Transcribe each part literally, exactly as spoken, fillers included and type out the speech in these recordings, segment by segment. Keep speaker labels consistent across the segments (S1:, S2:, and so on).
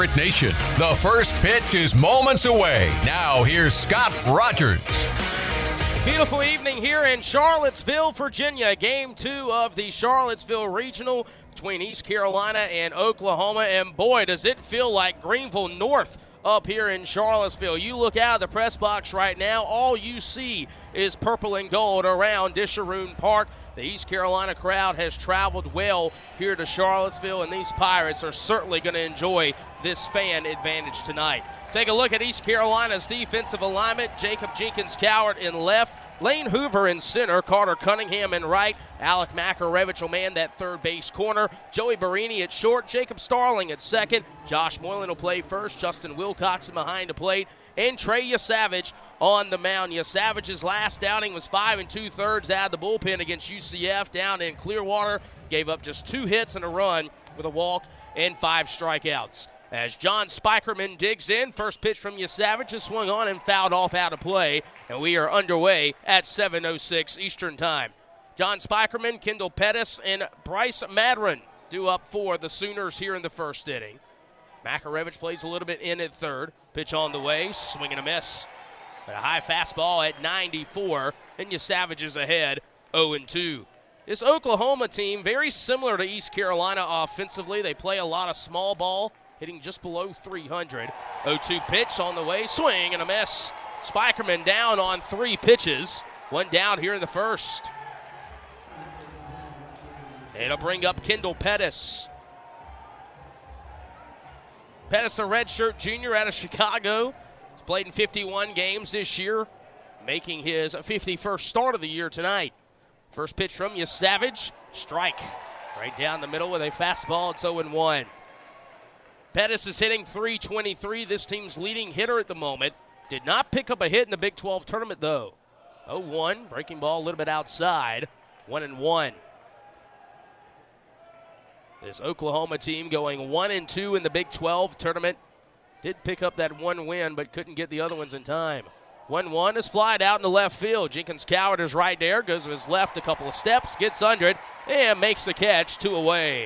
S1: Nation. The first pitch is moments away. Now here's Scott Rogers.
S2: Beautiful evening here in Charlottesville, Virginia. Game two of the Charlottesville Regional between East Carolina and Oklahoma. And boy, does it feel like Greenville North up here in Charlottesville. You look out of the press box right now, all you see is purple and gold around Disharoon Park. The East Carolina crowd has traveled well here to Charlottesville, and these Pirates are certainly going to enjoy this fan advantage tonight. Take a look at East Carolina's defensive alignment. Jacob Jenkins-Cowart in left, Lane Hoover in center, Carter Cunningham in right, Alec Makarevich will man that third base corner, Joey Barini at short, Jacob Starling at second, Josh Moylan will play first, Justin Wilcoxon behind the plate, and Trey Yesavage on the mound. Yesavage's last outing was five and two-thirds out of the bullpen against U C F down in Clearwater. Gave up just two hits and a run with a walk and five strikeouts. As John Spikerman digs in, first pitch from Yesavage is swung on and fouled off out of play, and we are underway at seven oh six Eastern Time. John Spikerman, Kendall Pettis, and Bryce Madron due up for the Sooners here in the first inning. Makarevich plays a little bit in at third. Pitch on the way, swing and a miss. But a high fastball at ninety-four, and Yesavage is ahead oh and two. This Oklahoma team, very similar to East Carolina offensively. They play a lot of small ball, hitting just below three hundred. oh two pitch on the way, swing and a miss. Spikerman down on three pitches. One down here in the first. It'll bring up Kendall Pettis. Pettis, a redshirt junior out of Chicago. He's played in fifty-one games this year, making his fifty-first start of the year tonight. First pitch from Yesavage, strike. Right down the middle with a fastball, it's oh and one. Pettis is hitting three twenty-three, this team's leading hitter at the moment. Did not pick up a hit in the Big twelve tournament, though. oh one, breaking ball a little bit outside, one and one. This Oklahoma team going one and two in the Big twelve tournament. Did pick up that one win, but couldn't get the other ones in time. one one is flied out in the left field. Jenkins-Cowart is right there, goes to his left a couple of steps, gets under it, and makes the catch, two away.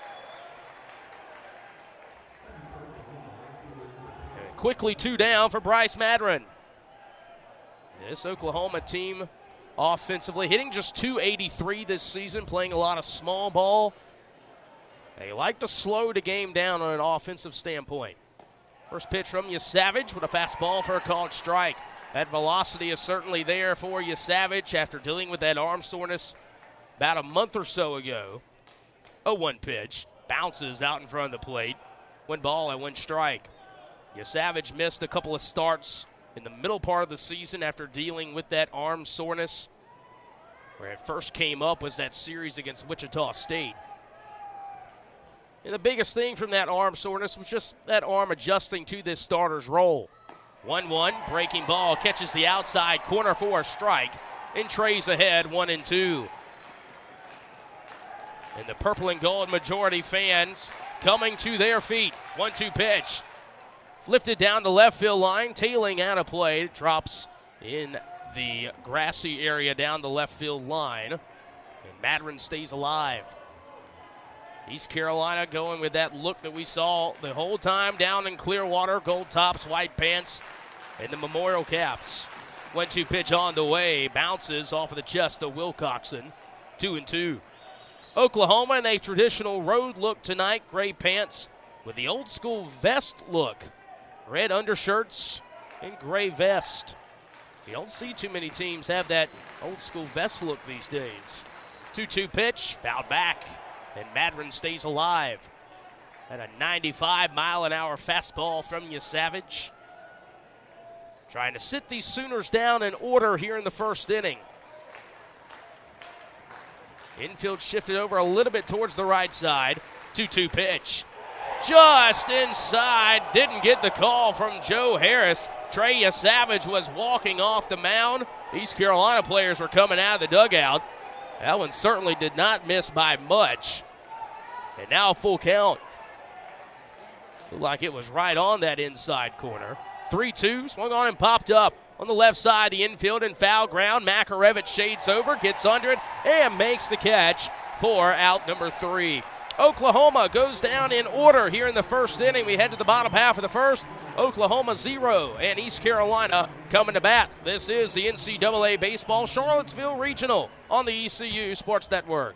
S2: And quickly two down for Bryce Madron. This Oklahoma team offensively hitting just two eighty-three this season, playing a lot of small ball. They like to slow the game down on an offensive standpoint. First pitch from Yesavage with a fastball for a called strike. That velocity is certainly there for Yesavage after dealing with that arm soreness about a month or so ago. oh one pitch, bounces out in front of the plate. One ball and one strike. Yesavage missed a couple of starts in the middle part of the season after dealing with that arm soreness. Where it first came up was that series against Wichita State. And the biggest thing from that arm soreness was just that arm adjusting to this starter's role. one one, breaking ball, catches the outside corner for a strike, and Trey's ahead, one and two. And the purple and gold majority fans coming to their feet. one two pitch. Lifted down the left field line, tailing out of play. It drops in the grassy area down the left field line. And Madron stays alive. East Carolina going with that look that we saw the whole time down in Clearwater. Gold tops, white pants, and the memorial caps. one two pitch on the way. Bounces off of the chest of Wilcoxon. two and two. Oklahoma in a traditional road look tonight. Gray pants with the old school vest look. Red undershirts and gray vest. You don't see too many teams have that old school vest look these days. two two pitch, fouled back. And Madron stays alive. And a ninety-five mile an hour fastball from Yesavage. Trying to sit these Sooners down in order here in the first inning. Infield shifted over a little bit towards the right side. two two pitch. Just inside. Didn't get the call from Joe Harris. Trey Yesavage was walking off the mound. East Carolina players were coming out of the dugout. That one certainly did not miss by much. And now full count. Looked like it was right on that inside corner. three two, swung on and popped up. On the left side, the infield and foul ground. Makarevich shades over, gets under it, and makes the catch for out number three. Oklahoma goes down in order here in the first inning. We head to the bottom half of the first. Oklahoma zero and East Carolina coming to bat. This is the N C double A Baseball Charlottesville Regional on the E C U Sports Network.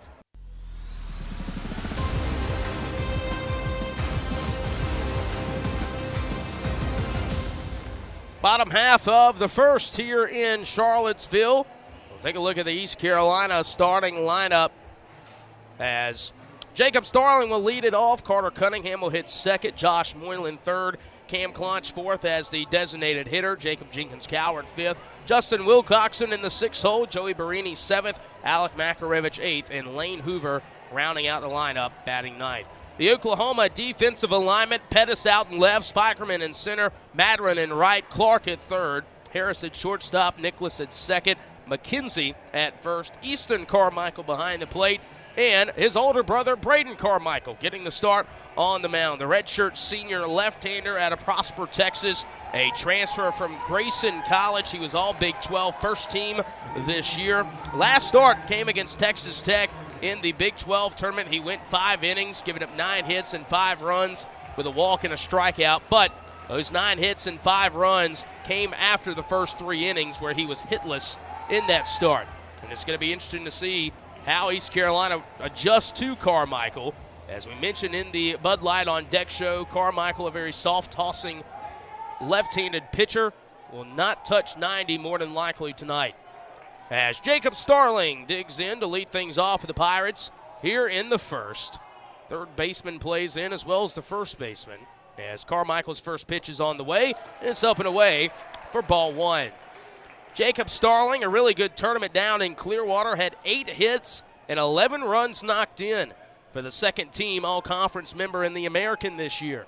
S2: Bottom half of the first here in Charlottesville. We'll take a look at the East Carolina starting lineup as Jacob Starling will lead it off. Carter Cunningham will hit second. Josh Moylan third. Cam Clonch fourth as the designated hitter. Jacob Jenkins Coward fifth. Justin Wilcoxon in the sixth hole. Joey Barini seventh. Alec Makarevich eighth. And Lane Hoover rounding out the lineup, batting ninth. The Oklahoma defensive alignment: Pettis out in left, Spikerman in center, Madron in right, Clark at third, Harris at shortstop, Nicholas at second, McKenzie at first, Easton Carmichael behind the plate, and his older brother Braden Carmichael getting the start on the mound. The redshirt senior left-hander out of Prosper, Texas, a transfer from Grayson College. He was all Big twelve first team this year. Last start came against Texas Tech in the Big twelve tournament. He went five innings, giving up nine hits and five runs with a walk and a strikeout. But those nine hits and five runs came after the first three innings where he was hitless in that start. And it's going to be interesting to see how East Carolina adjusts to Carmichael. As we mentioned in the Bud Light on Deck show, Carmichael, a very soft-tossing left-handed pitcher, will not touch ninety more than likely tonight. As Jacob Starling digs in to lead things off for the Pirates here in the first. Third baseman plays in as well as the first baseman. As Carmichael's first pitch is on the way, it's up and away for ball one. Jacob Starling, a really good tournament down in Clearwater, had eight hits and eleven runs knocked in for the second team all-conference member in the American this year.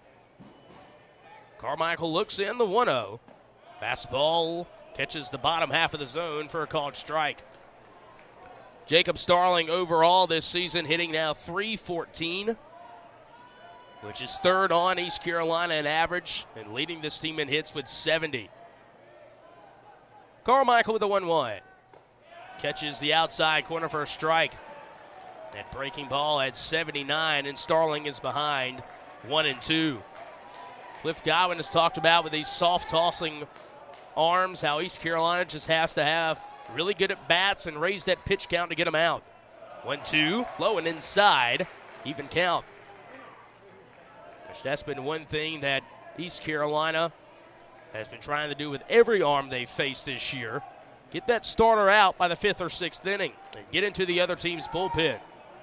S2: Carmichael looks in the one oh. Fastball catches the bottom half of the zone for a called strike. Jacob Starling overall this season hitting now three fourteen, which is third on East Carolina in average and leading this team in hits with seventy. Carmichael with the one one. Catches the outside corner for a strike. That breaking ball at seventy-nine, and Starling is behind one and two. Cliff Godwin has talked about with these soft-tossing arms how East Carolina just has to have really good at bats and raise that pitch count to get them out. one two, low and inside, even count. Which that's been one thing that East Carolina has been trying to do with every arm they've faced this year. Get that starter out by the fifth or sixth inning and get into the other team's bullpen.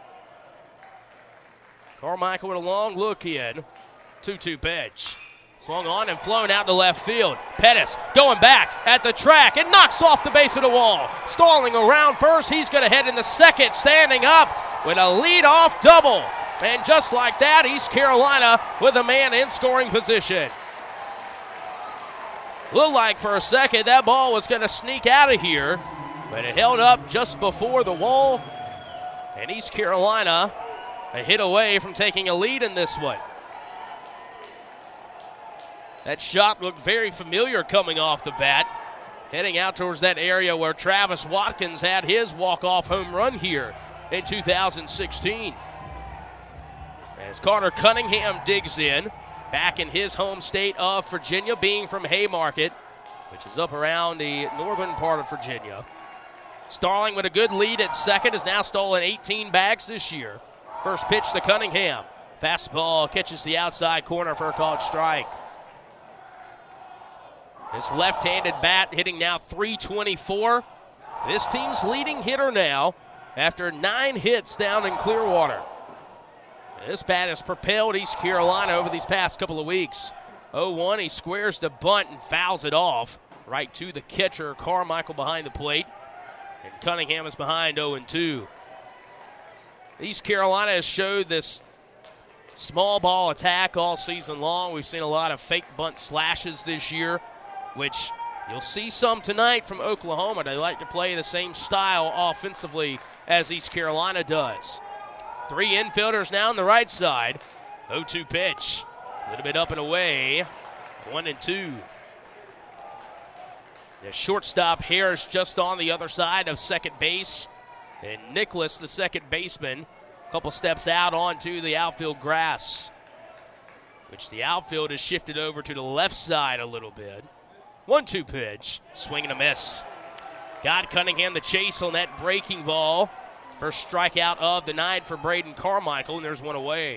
S2: Carmichael with a long look in. two two pitch. Swung on and flown out to left field. Pettis going back at the track and knocks off the base of the wall. Starling around first. He's going to head in the second, standing up with a lead-off double. And just like that, East Carolina with a man in scoring position. Looked like for a second that ball was going to sneak out of here, but it held up just before the wall. And East Carolina a hit away from taking a lead in this one. That shot looked very familiar coming off the bat, heading out towards that area where Travis Watkins had his walk-off home run here in two thousand sixteen. As Carter Cunningham digs in, back in his home state of Virginia, being from Haymarket, which is up around the northern part of Virginia. Starling with a good lead at second has now stolen eighteen bags this year. First pitch to Cunningham. Fastball catches the outside corner for a called strike. This left-handed bat hitting now three twenty-four. This team's leading hitter now after nine hits down in Clearwater. This bat has propelled East Carolina over these past couple of weeks. oh one, he squares the bunt and fouls it off right to the catcher, Carmichael, behind the plate. And Cunningham is behind oh and two. East Carolina has showed this small ball attack all season long. We've seen a lot of fake bunt slashes this year, which you'll see some tonight from Oklahoma. They like to play the same style offensively as East Carolina does. Three infielders now on the right side. oh two pitch. A little bit up and away. One and two. The shortstop Harris just on the other side of second base. And Nicholas, the second baseman, couple steps out onto the outfield grass, which the outfield has shifted over to the left side a little bit. one two pitch, swing and a miss. Got Cunningham the chase on that breaking ball. First strikeout of the night for Braden Carmichael, and there's one away.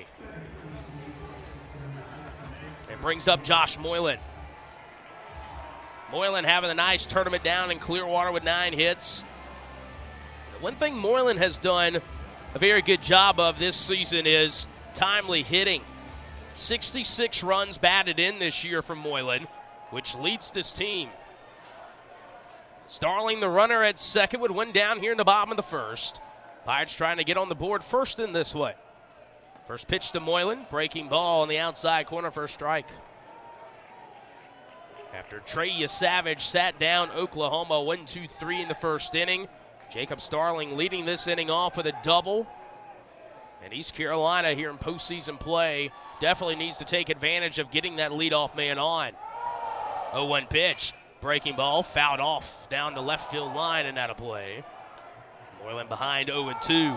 S2: It brings up Josh Moylan. Moylan having a nice tournament down in Clearwater with nine hits. The one thing Moylan has done a very good job of this season is timely hitting. sixty-six runs batted in this year from Moylan, which leads this team. Starling, the runner at second, would win down here in the bottom of the first. Pirates trying to get on the board first in this way. First pitch to Moylan, breaking ball on the outside corner for a strike. After Trey Yesavage sat down Oklahoma one two three in the first inning, Jacob Starling leading this inning off with a double. And East Carolina here in postseason play definitely needs to take advantage of getting that leadoff man on. oh one pitch, breaking ball, fouled off down the left field line and out of play. Moylan behind oh two.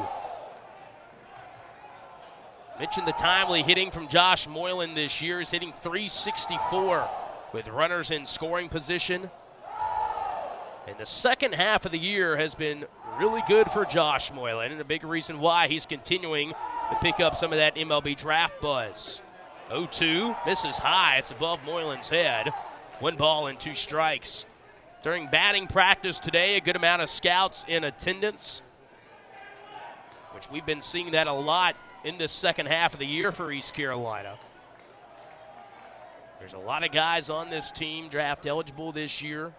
S2: Mentioned the timely hitting from Josh Moylan this year. He's hitting three sixty-four with runners in scoring position. And the second half of the year has been really good for Josh Moylan, and a big reason why he's continuing to pick up some of that M L B draft buzz. oh two, misses high. It's above Moylan's head. One ball and two strikes. During batting practice today, a good amount of scouts in attendance, which we've been seeing that a lot in this second half of the year for East Carolina. There's a lot of guys on this team draft eligible this year.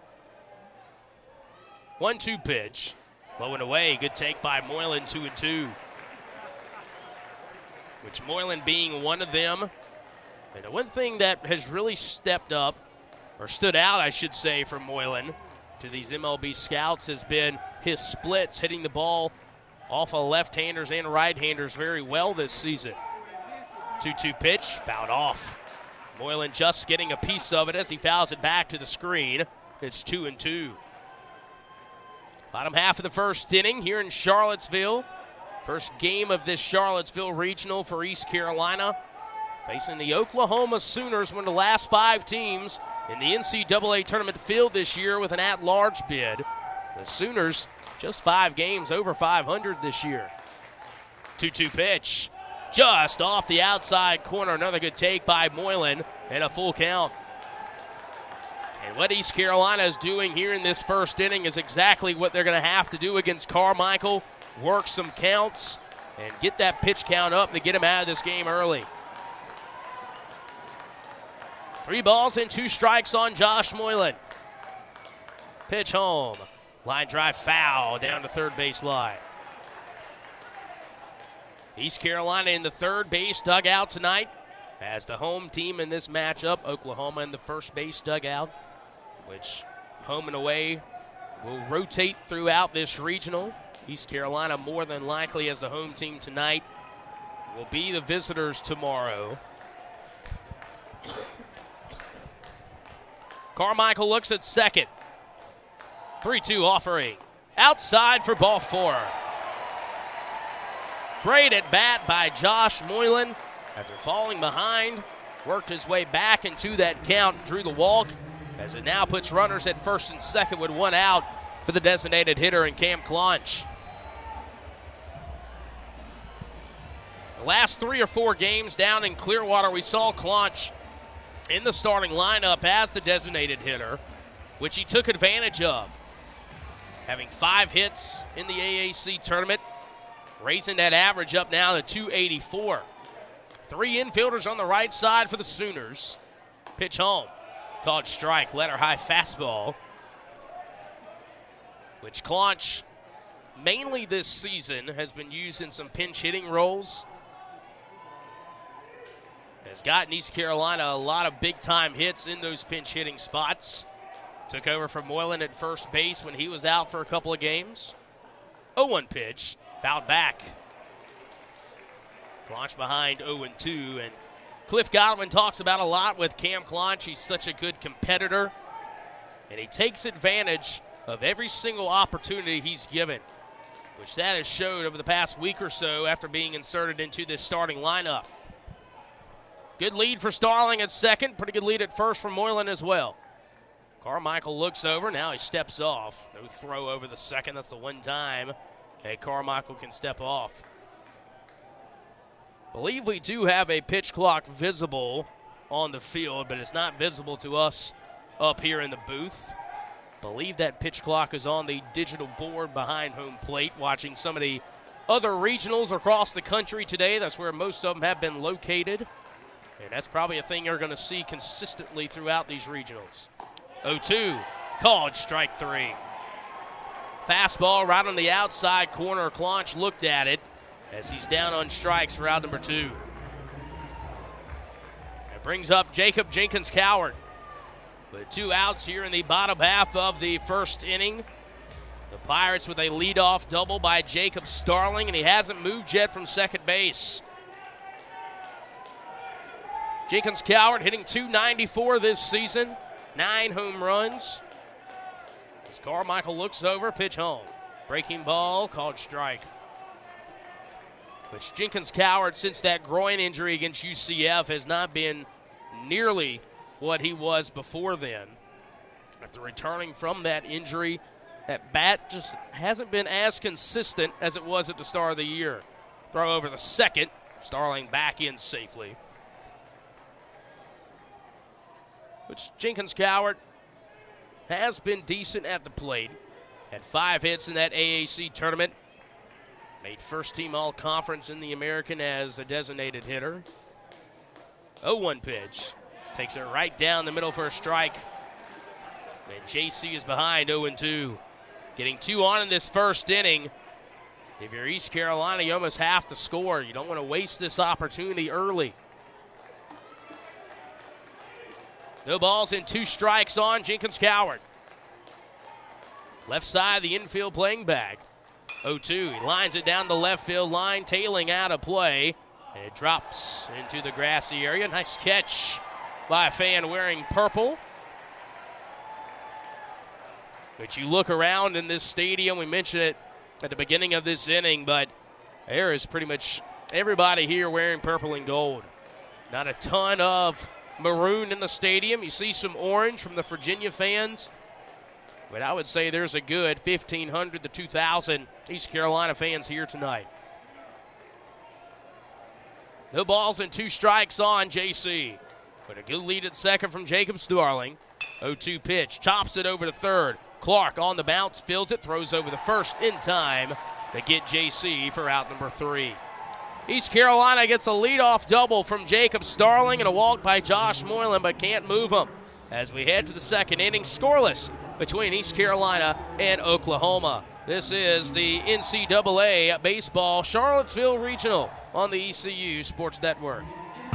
S2: one two pitch, low and away. Good take by Moylan, two and two. Which Moylan being one of them. And the one thing that has really stepped up, or stood out, I should say, from Moylan to these M L B scouts has been his splits, hitting the ball off of left-handers and right-handers very well this season. two two pitch, fouled off. Moylan just getting a piece of it as he fouls it back to the screen. It's two and two. Bottom half of the first inning here in Charlottesville. First game of this Charlottesville regional for East Carolina. Facing the Oklahoma Sooners, one of the last five teams in the N C double A tournament field this year with an at-large bid. The Sooners just five games over five hundred this year. two two pitch, just off the outside corner. Another good take by Moylan and a full count. And what East Carolina is doing here in this first inning is exactly what they're going to have to do against Carmichael. Work some counts and get that pitch count up to get him out of this game early. Three balls and two strikes on Josh Moylan. Pitch home. Line drive foul down the third base line. East Carolina in the third base dugout tonight as the home team in this matchup. Oklahoma in the first base dugout, which home and away will rotate throughout this regional. East Carolina more than likely as the home team tonight will be the visitors tomorrow. Carmichael looks at second. three two offering. Outside for ball four. Great at bat by Josh Moylan. After falling behind, worked his way back into that count, drew the walk, as it now puts runners at first and second with one out for the designated hitter in Cam Clonch. The last three or four games down in Clearwater, we saw Clonch in the starting lineup as the designated hitter, which he took advantage of. Having five hits in the A A C tournament, raising that average up now to two eighty-four. Three infielders on the right side for the Sooners. Pitch home. Called strike, letter high fastball. Which Clonch, mainly this season, has been used in some pinch hitting roles. Has gotten East Carolina a lot of big-time hits in those pinch hitting spots. Took over from Moylan at first base when he was out for a couple of games. oh one pitch, fouled back. Clonch behind oh two, and Cliff Godwin talks about a lot with Cam Clonch. He's such a good competitor, and he takes advantage of every single opportunity he's given. which that has showed over the past week or so after being inserted into this starting lineup. Good lead for Starling at second. Pretty good lead at first for Moylan as well. Carmichael looks over. Now he steps off. No throw over the second. That's the one time that Carmichael can step off. Believe we do have a pitch clock visible on the field, but it's not visible to us up here in the booth. Believe that pitch clock is on the digital board behind home plate. Watching some of the other regionals across the country today, that's where most of them have been located. And that's probably a thing you're going to see consistently throughout these regionals. oh two, called strike three. Fastball right on the outside corner. Claunch looked at it as he's down on strikes for out number two. It brings up Jacob Jenkins Coward with two outs here in the bottom half of the first inning. The Pirates with a leadoff double by Jacob Starling, and he hasn't moved yet from second base. Jenkins Coward hitting two ninety-four this season, nine home runs. As Carmichael looks over, pitch home. Breaking ball, called strike. Which Jenkins Coward, since that groin injury against U C F, has not been nearly what he was before then. After returning from that injury, that bat just hasn't been as consistent as it was at the start of the year. Throw over the second, Starling back in safely. Which Jenkins Coward has been decent at the plate. Had five hits in that A A C tournament. Made first team all-conference in the American as a designated hitter. oh one pitch. Takes it right down the middle for a strike. And J C is behind oh and two. Getting two on in this first inning. If you're East Carolina, you almost have to score. You don't want to waste this opportunity early. No balls and two strikes on Jenkins Coward. Left side of the infield playing back. oh two, he lines it down the left field line, tailing out of play. And it drops into the grassy area. Nice catch by a fan wearing purple. But you look around in this stadium, we mentioned it at the beginning of this inning, but there is pretty much everybody here wearing purple and gold. Not a ton of maroon in the stadium. You see some orange from the Virginia fans. But I would say there's a good fifteen hundred to two thousand East Carolina fans here tonight. No balls and two strikes on J C. But a good lead at second from Jacob Starling. oh two pitch. Chops it over to third. Clark on the bounce, fields it, throws over the first in time to get J C for out number three. East Carolina gets a leadoff double from Jacob Starling and a walk by Josh Moylan, but can't move him. As we head to the second inning, scoreless between East Carolina and Oklahoma. This is the N C double A Baseball Charlottesville Regional on the E C U Sports Network.